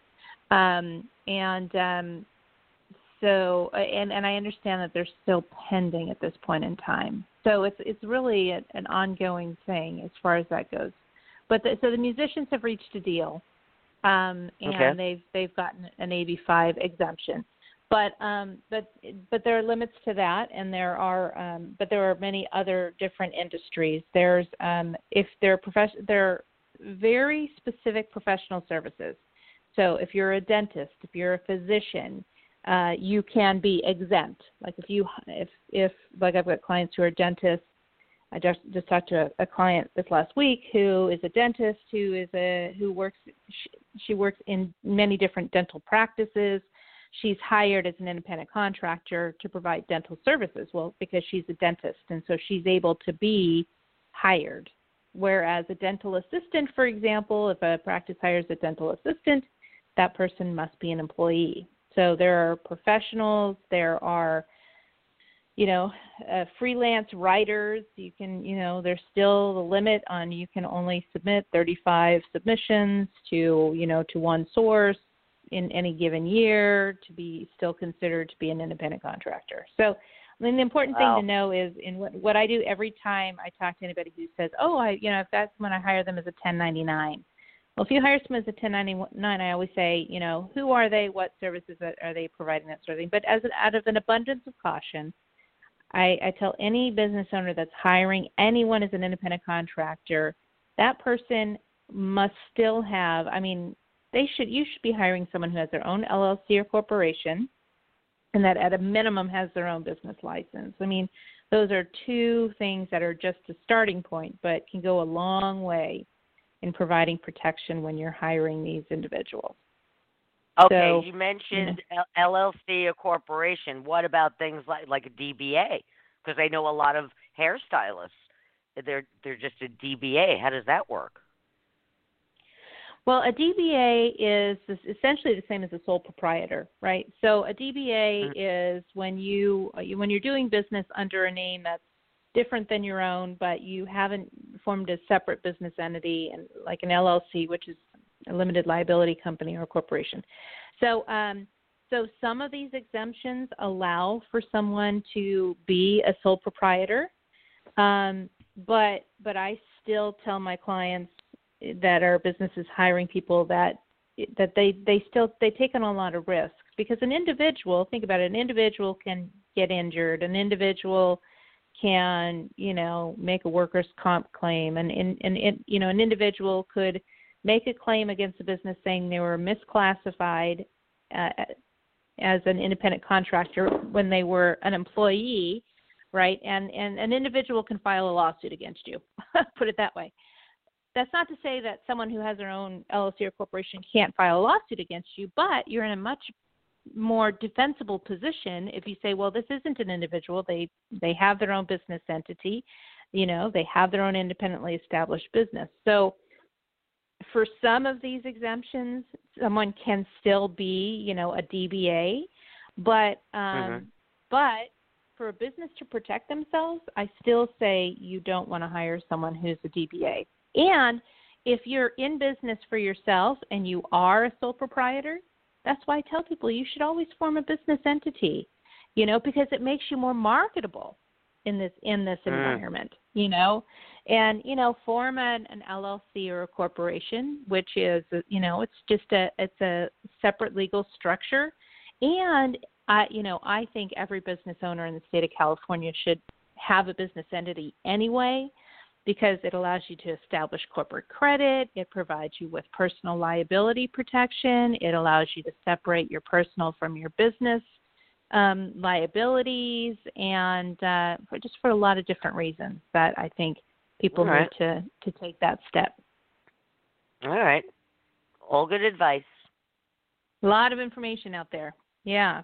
So I understand that they're still pending at this point in time. So it's really an ongoing thing as far as that goes. But so the musicians have reached a deal, and they've gotten an AB5 exemption. But there are limits to that, and there are many other different industries. There's if they're they're very specific professional services. So if you're a dentist, if you're a physician, you can be exempt. Like if like I've got clients who are dentists. I just talked to a client this last week who is a dentist who works in many different dental practices. She's hired as an independent contractor to provide dental services. Well, because she's a dentist, and so she's able to be hired. Whereas a dental assistant, for example, if a practice hires a dental assistant, that person must be an employee. So there are professionals, there are, freelance writers. You can, there's still the limit on you can only submit 35 submissions to one source in any given year to be still considered to be an independent contractor. So, the important thing to know is in what I do every time I talk to anybody who says, if that's when I hire them as a 1099. Well, if you hire someone as a 1099, I always say, who are they, what services are they providing, that sort of thing. But out of an abundance of caution, I tell any business owner that's hiring anyone as an independent contractor, that person must still have, you should be hiring someone who has their own LLC or corporation and that at a minimum has their own business license. Those are two things that are just a starting point, but can go a long way in providing protection when you're hiring these individuals. Okay, so, you mentioned LLC or corporation. What about things like a DBA? Because I know a lot of hairstylists, they're just a DBA. How does that work? Well, a DBA is essentially the same as a sole proprietor, right? So a DBA is when you're doing business under a name that's different than your own, but you haven't formed a separate business entity, and like an LLC, which is a limited liability company or a corporation. So some of these exemptions allow for someone to be a sole proprietor, but I still tell my clients that our business is hiring people that they take on a lot of risks, because an individual, think about it, an individual can get injured, an individual can make a workers' comp claim, and an individual could make a claim against a business saying they were misclassified as an independent contractor when they were an employee, right? And an individual can file a lawsuit against you, put it that way. That's not to say that someone who has their own LLC or corporation can't file a lawsuit against you, but you're in a much more defensible position if you say, well, this isn't an individual. They have their own business entity. They have their own independently established business. So for some of these exemptions, someone can still be, a DBA, but for a business to protect themselves, I still say you don't want to hire someone who's a DBA. And if you're in business for yourself and you are a sole proprietor, that's why I tell people you should always form a business entity, because it makes you more marketable in this environment, and, form an LLC or a corporation, which is, it's a separate legal structure. And I think every business owner in the state of California should have a business entity anyway, because it allows you to establish corporate credit. It provides you with personal liability protection. It allows you to separate your personal from your business liabilities, and just for a lot of different reasons that I think people need to take that step. All right. All good advice. A lot of information out there. Yeah.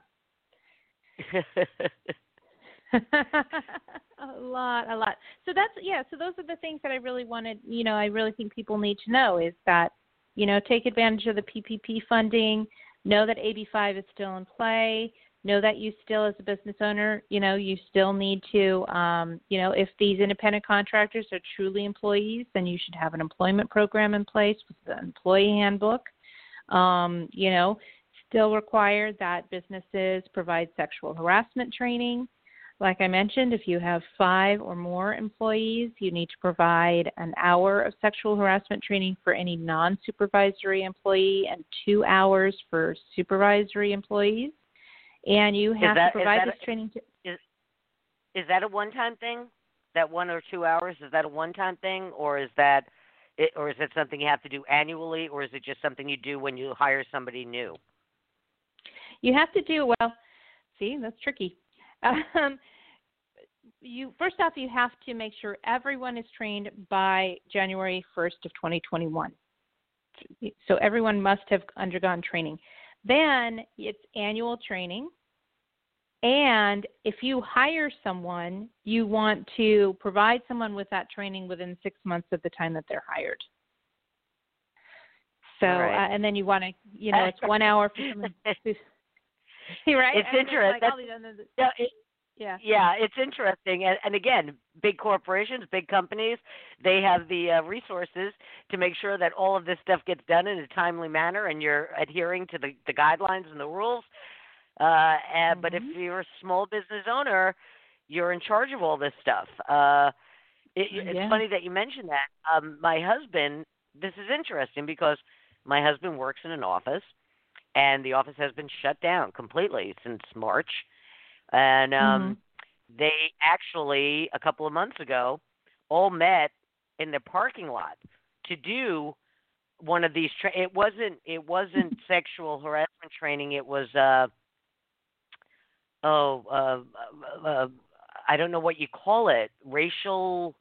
A lot. So so those are the things that I really wanted, I really think people need to know is that, take advantage of the PPP funding, know that AB5 is still in play, know that you still, as a business owner, you still need to, if these independent contractors are truly employees, then you should have an employment program in place with the employee handbook. Still required that businesses provide sexual harassment training. Like I mentioned, if you have 5 or more employees, you need to provide an hour of sexual harassment training for any non-supervisory employee and 2 hours for supervisory employees. And you have to provide this training to... Is that a one-time thing? That 1 or 2 hours, is that a one-time thing, or is that something you have to do annually, or is it just something you do when you hire somebody new? You have to do, that's tricky. First off, you have to make sure everyone is trained by January 1st of 2021. So everyone must have undergone training. Then it's annual training. And if you hire someone, you want to provide someone with that training within 6 months of the time that they're hired. So, and then you want to, it's 1 hour for someone who's, right? It's interesting. Yeah, it's interesting. And again, big corporations, big companies, they have the resources to make sure that all of this stuff gets done in a timely manner and you're adhering to the guidelines and the rules. But if you're a small business owner, you're in charge of all this stuff. It's funny that you mentioned that. My husband, this is interesting because my husband works in an office, and the office has been shut down completely since March. And they actually a couple of months ago all met in the parking lot to do one of these. It wasn't sexual harassment training. It was I don't know what you call it, racial.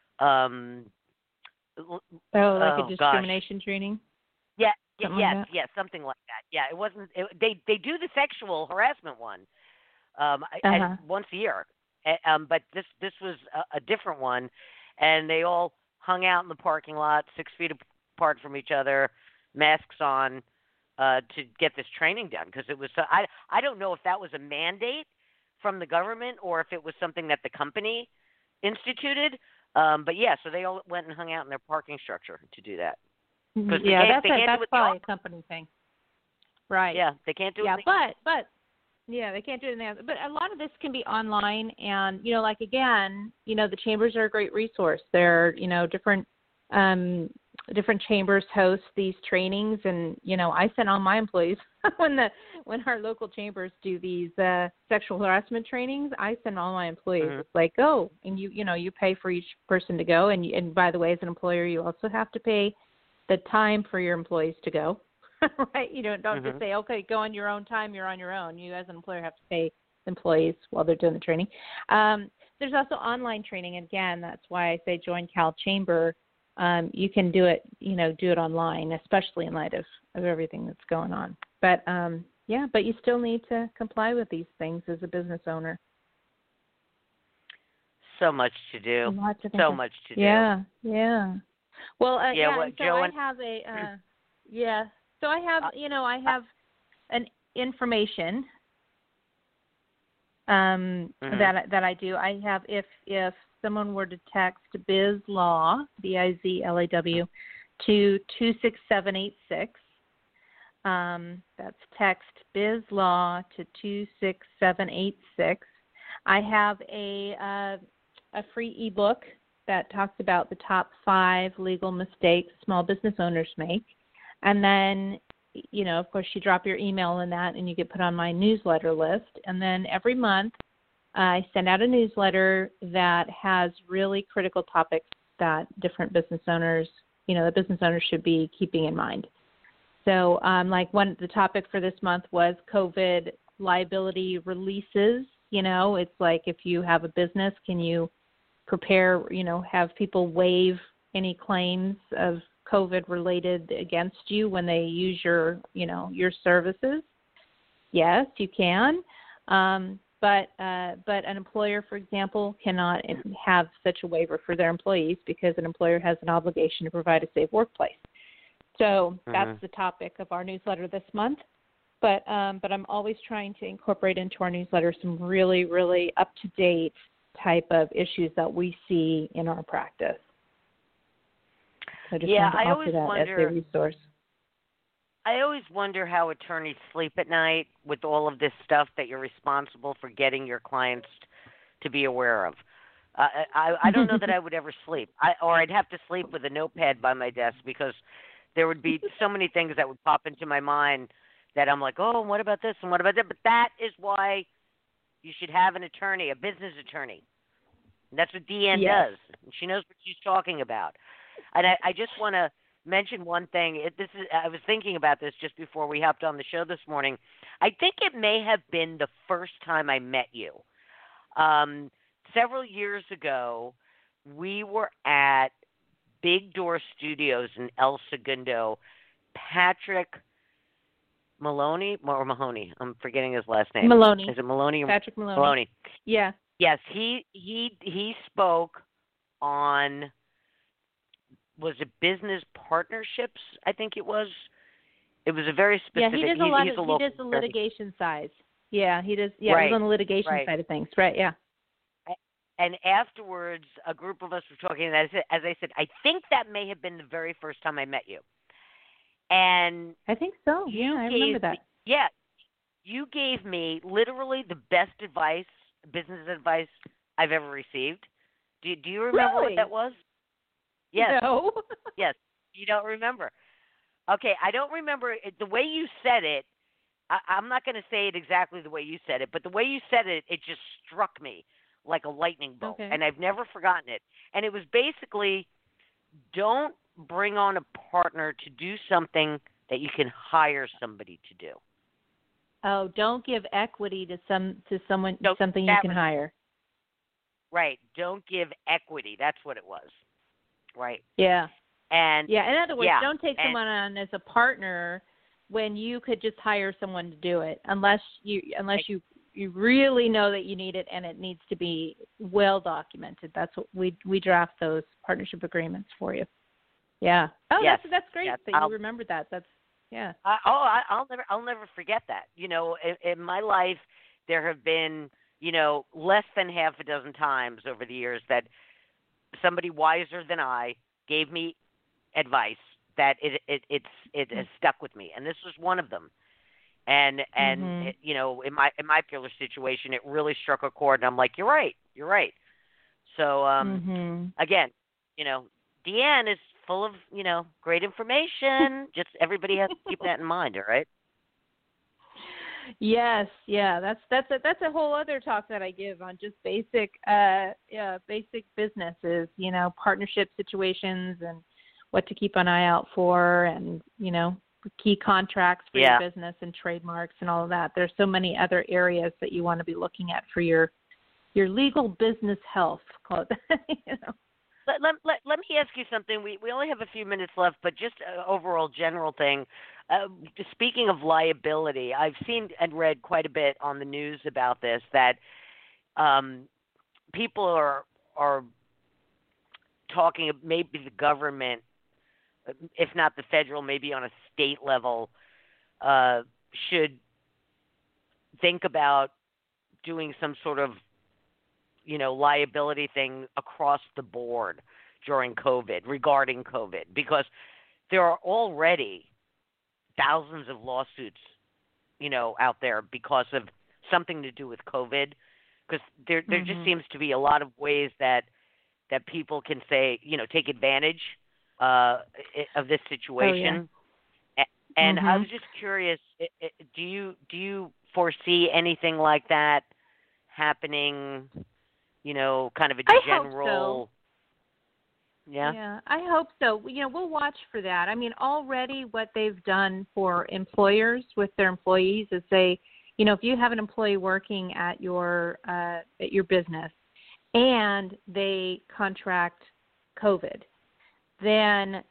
Like a discrimination training. Yeah, something something like that. Yeah, it wasn't. They do the sexual harassment one once a year, but this was a different one, and they all hung out in the parking lot, 6 feet apart from each other, masks on, to get this training done. Because it was, I don't know if that was a mandate from the government or if it was something that the company instituted. But yeah, so they all went and hung out in their parking structure to do that. Yeah, that's probably a company thing, right? Yeah, they can't do it. Yeah, but yeah, they can't do it in the. But a lot of this can be online, and like again, the chambers are a great resource. They're different chambers host these trainings, and I send all my employees when our local chambers do these sexual harassment trainings. I send all my employees. Mm-hmm. It's like, go, and you pay for each person to go, and by the way, as an employer, you also have to pay the time for your employees to go. Right? You don't just say, okay, go on your own time. You're on your own. You as an employer have to pay employees while they're doing the training. There's also online training. Again, that's why I say join Cal Chamber. You can do it, do it online, especially in light of everything that's going on. But but you still need to comply with these things as a business owner. So much to do. So much to do. Yeah. Well, Joe, I have a So I have, I have an information that I do. I have if someone were to text BizLaw, BIZLAW, to 26786. That's text BizLaw to 26786. I have a free ebook that talks about the top 5 legal mistakes small business owners make. And then, of course, you drop your email in that and you get put on my newsletter list. And then every month I send out a newsletter that has really critical topics that different business owners, the business owners should be keeping in mind. So the topic for this month was COVID liability releases. It's like if you have a business, can you prepare, have people waive any claims of COVID related against you when they use your services? Yes, you can. But an employer, for example, cannot have such a waiver for their employees because an employer has an obligation to provide a safe workplace. So that's the topic of our newsletter this month. But I'm always trying to incorporate into our newsletter some really, really up-to-date type of issues that we see in our practice. So just want to offer that as a resource. I always wonder how attorneys sleep at night with all of this stuff that you're responsible for getting your clients to be aware of. I don't know that I would ever sleep. I'd have to sleep with a notepad by my desk because there would be so many things that would pop into my mind that I'm like, oh, what about this and what about that? But that is why you should have an attorney, a business attorney. And that's what Deanne does. And she knows what she's talking about. And I just want to mention one thing. I was thinking about this just before we hopped on the show this morning. I think it may have been the first time I met you. Several years ago, we were at Big Door Studios in El Segundo. Patrick Maloney or Mahoney? I'm forgetting his last name. Maloney. Is it Maloney? Patrick Maloney. Maloney. Yeah. Yes, he spoke on, was it business partnerships? I think it was. It was a very specific. Yeah, he does the litigation side. Yeah, he does. Yeah, he's on the litigation side of things. Right. Yeah. And afterwards, a group of us were talking, and as I said, I think that may have been the very first time I met you. And I think so. Yeah, I remember that. Yeah, you gave me literally the best advice, business advice I've ever received. Do you remember what that was? Yes. No. Yes. You don't remember. Okay, I don't remember it, the way you said it. I'm not going to say it exactly the way you said it, but the way you said it, it just struck me. like a lightning bolt, Okay. and I've never forgotten it. And it was basically, don't bring on a partner to do something that you can hire somebody to do. Oh, don't give equity to someone No, something you that can was hire. right. Don't give equity. That's what it was. Right. Yeah. And Yeah. In other words, yeah, don't take someone on as a partner when you could just hire someone to do it, unless you really know that you need it and it needs to be well documented. That's what we draft those partnership agreements for you. Yeah. Oh, yes, that's great yes, that you remembered that. That's yeah. I'll never forget that. You know, in my life, there have been, you know, less than half a dozen times over the years that somebody wiser than I gave me advice that it has stuck with me, and this was one of them. And it, you know, in my particular situation, it really struck a chord, and I'm like, you're right. So again, you know, Deanne is full of, you know, great information. Just everybody has to keep that in mind, all right? Yes, yeah, that's a whole other talk that I give on just basic businesses, you know, partnership situations and what to keep an eye out for, and you know, key contracts for your business and trademarks and all of that. There's so many other areas that you want to be looking at for your legal business health. You know. Let me ask you something. We only have a few minutes left, but just an overall general thing. Speaking of liability, I've seen and read quite a bit on the news about this, that people are talking, maybe the government, if not the federal, maybe on a state level, should think about doing some sort of, you know, liability thing across the board during COVID, regarding COVID, because there are already thousands of lawsuits, you know, out there because of something to do with COVID, because there just seems to be a lot of ways that people can say, you know, take advantage of this situation. Oh, yeah. And I was just curious, do you foresee anything like that happening? You know, kind of a general. I hope so. Yeah. Yeah, I hope so. You know, we'll watch for that. I mean, already what they've done for employers with their employees is they, you know, if you have an employee working at your business and they contract COVID, then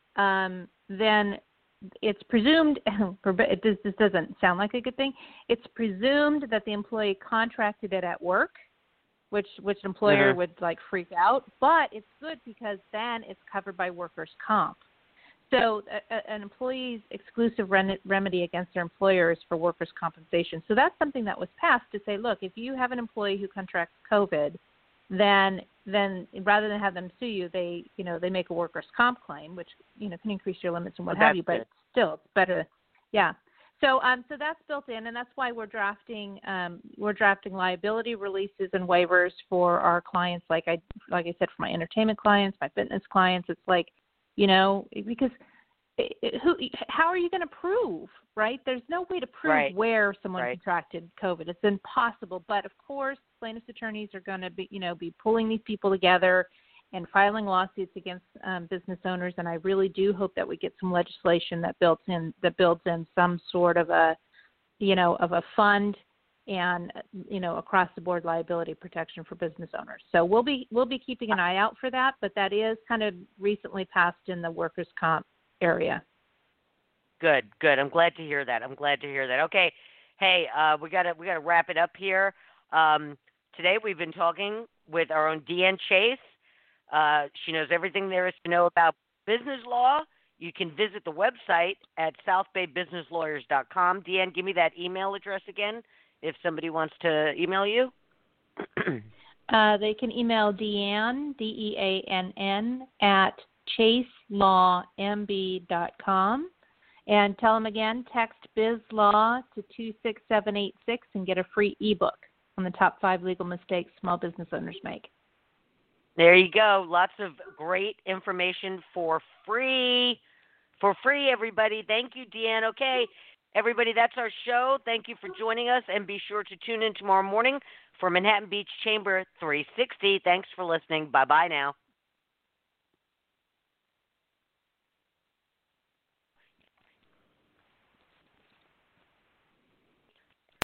it's presumed. This doesn't sound like a good thing. It's presumed that the employee contracted it at work, which an employer would like freak out, but it's good because then it's covered by workers' comp. So an employee's exclusive remedy against their employer is for workers' compensation. So that's something that was passed to say, look, if you have an employee who contracts COVID, then rather than have them sue you, they make a workers' comp claim, which, you know, can increase your limits and what have you, but still it's better. Yeah. So that's built in, and that's why we're drafting liability releases and waivers for our clients. Like I said, for my entertainment clients, my fitness clients, it's like, you know, because how are you going to prove, right? There's no way to prove where someone contracted COVID. It's impossible. But of course, plaintiffs' attorneys are going to be pulling these people together and filing lawsuits against business owners, and I really do hope that we get some legislation that builds in some sort of a fund and, you know, across the board liability protection for business owners. So we'll be keeping an eye out for that, but that is kind of recently passed in the workers' comp area. Good. I'm glad to hear that. Okay, hey, we gotta wrap it up here. Today we've been talking with our own Deanne Chase. She knows everything there is to know about business law. You can visit the website at southbaybusinesslawyers.com. Deanne, give me that email address again if somebody wants to email you. They can email Deanne, Deann, at chaselawmb.com. And tell them again, text BizLaw to 26786 and get a free ebook on the top 5 legal mistakes small business owners make. There you go. Lots of great information for free. For free, everybody. Thank you, Deanne. Okay. Everybody, that's our show. Thank you for joining us, and be sure to tune in tomorrow morning for Manhattan Beach Chamber 360. Thanks for listening. Bye-bye now.